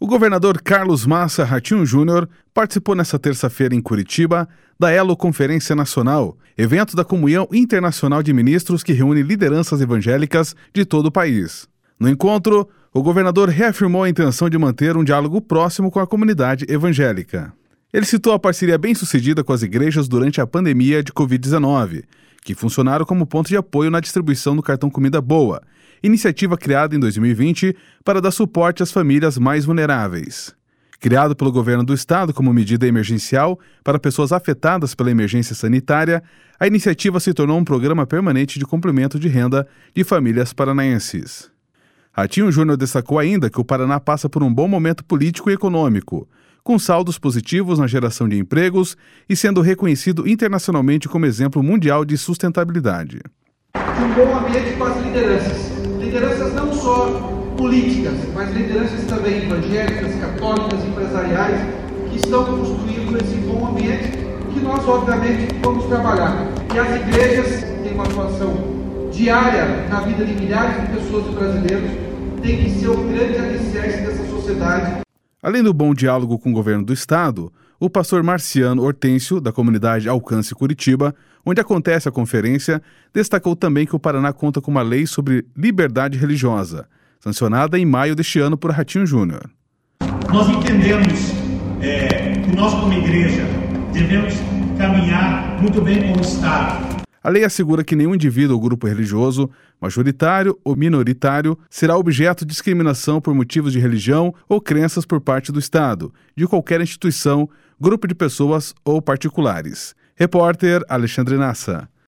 O governador Carlos Massa Ratinho Júnior participou nesta terça-feira em Curitiba da Elo Conferência Nacional, evento da Comunhão Internacional de Ministros que reúne lideranças evangélicas de todo o país. No encontro, o governador reafirmou a intenção de manter um diálogo próximo com a comunidade evangélica. Ele citou a parceria bem-sucedida com as igrejas durante a pandemia de Covid-19, que funcionaram como ponto de apoio na distribuição do cartão Comida Boa, iniciativa criada em 2020 para dar suporte às famílias mais vulneráveis. Criado pelo governo do estado como medida emergencial para pessoas afetadas pela emergência sanitária, a iniciativa se tornou um programa permanente de complemento de renda de famílias paranaenses. Ratinho Júnior destacou ainda que o Paraná passa por um bom momento político e econômico, com saldos positivos na geração de empregos e sendo reconhecido internacionalmente como exemplo mundial de sustentabilidade. Um bom ambiente com as lideranças. Lideranças não só políticas, mas lideranças também evangélicas, católicas, empresariais, que estão construindo esse bom ambiente que nós, obviamente, vamos trabalhar. E as igrejas têm uma atuação diária na vida de milhares de pessoas e brasileiros, tem que ser o grande alicerce dessa sociedade. Além do bom diálogo com o governo do estado, o pastor Marciano Hortêncio, da comunidade Alcance Curitiba, onde acontece a conferência, destacou também que o Paraná conta com uma lei sobre liberdade religiosa, sancionada em maio deste ano por Ratinho Júnior. Nós entendemos que nós, como igreja, devemos caminhar muito bem com o Estado. A lei assegura que nenhum indivíduo ou grupo religioso, majoritário ou minoritário, será objeto de discriminação por motivos de religião ou crenças por parte do Estado, de qualquer instituição, grupo de pessoas ou particulares. Repórter Alexandre Nassa.